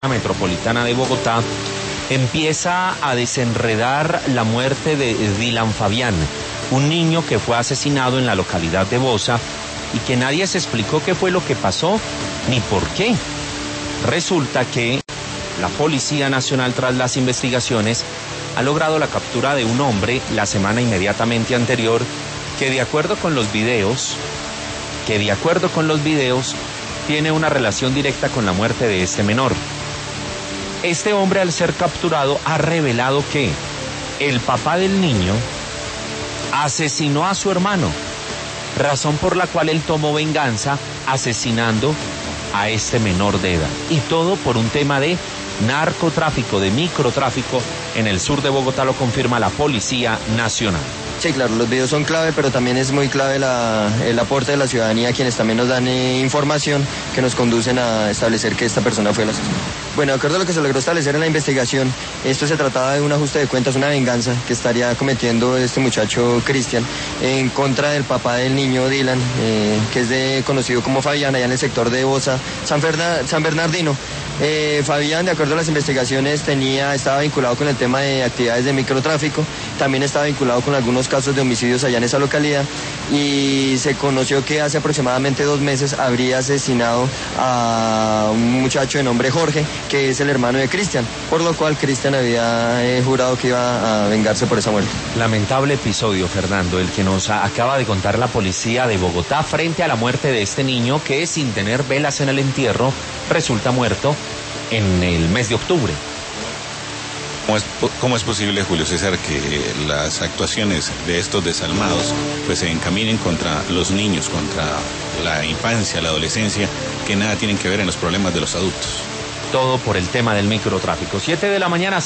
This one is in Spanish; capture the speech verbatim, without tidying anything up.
Metropolitana de Bogotá empieza a desenredar la muerte de Dylan Fabián, un niño que fue asesinado en la localidad de Bosa y que nadie se explicó qué fue lo que pasó ni por qué. Resulta que la Policía Nacional, tras las investigaciones, ha logrado la captura de un hombre la semana inmediatamente anterior que de acuerdo con los videos, que de acuerdo con los videos tiene una relación directa con la muerte de este menor. Este hombre, al ser capturado, ha revelado que el papá del niño asesinó a su hermano, razón por la cual él tomó venganza asesinando a este menor de edad. Y todo por un tema de narcotráfico, de microtráfico en el sur de Bogotá, lo confirma la Policía Nacional. Sí, claro, los videos son clave, pero también es muy clave la, el aporte de la ciudadanía, quienes también nos dan eh, información que nos conducen a establecer que esta persona fue el asesino. Bueno, de acuerdo a lo que se logró establecer en la investigación, esto se trataba de un ajuste de cuentas, una venganza que estaría cometiendo este muchacho Cristian en contra del papá del niño Dylan, eh, que es de, conocido como Fabián, allá en el sector de Bosa, San, Ferna, San Bernardino. Eh, Fabián, de acuerdo a las investigaciones, tenía, estaba vinculado con el tema de actividades de microtráfico, también estaba vinculado con algunos casos de homicidios allá en esa localidad, y se conoció que hace aproximadamente dos meses habría asesinado a un muchacho de nombre Jorge, que es el hermano de Cristian, por lo cual Cristian había eh, jurado que iba a vengarse por esa muerte. Lamentable episodio, Fernando, el que nos acaba de contar la policía de Bogotá frente a la muerte de este niño que, sin tener velas en el entierro, resulta muerto en el mes de octubre. ¿Cómo es, ¿Cómo es posible, Julio César, que las actuaciones de estos desalmados pues se encaminen contra los niños, contra la infancia, la adolescencia, que nada tienen que ver en los problemas de los adultos? Todo por el tema del microtráfico. Siete de la mañana.